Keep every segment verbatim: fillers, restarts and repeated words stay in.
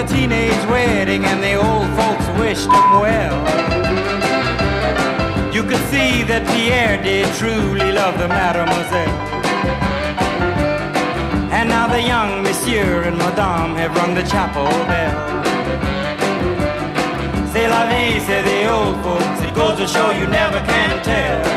a teenage wedding and the old folks wished them well. You could see that Pierre did truly love the mademoiselle. And now the young monsieur and madame have rung the chapel bell. C'est la vie, say the old folks, it goes to show you never can tell.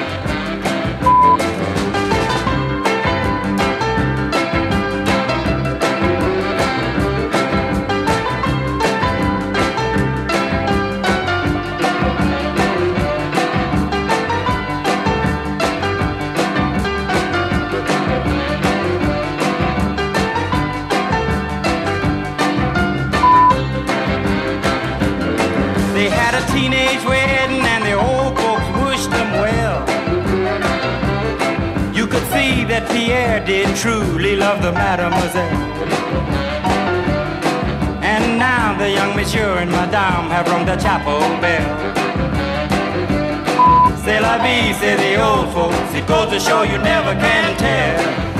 They had a teenage wedding and the old folks wished them well. You could see that Pierre did truly love the mademoiselle. And now the young monsieur and madame have rung the chapel bell. C'est la vie, say the old folks, it goes to show you never can tell.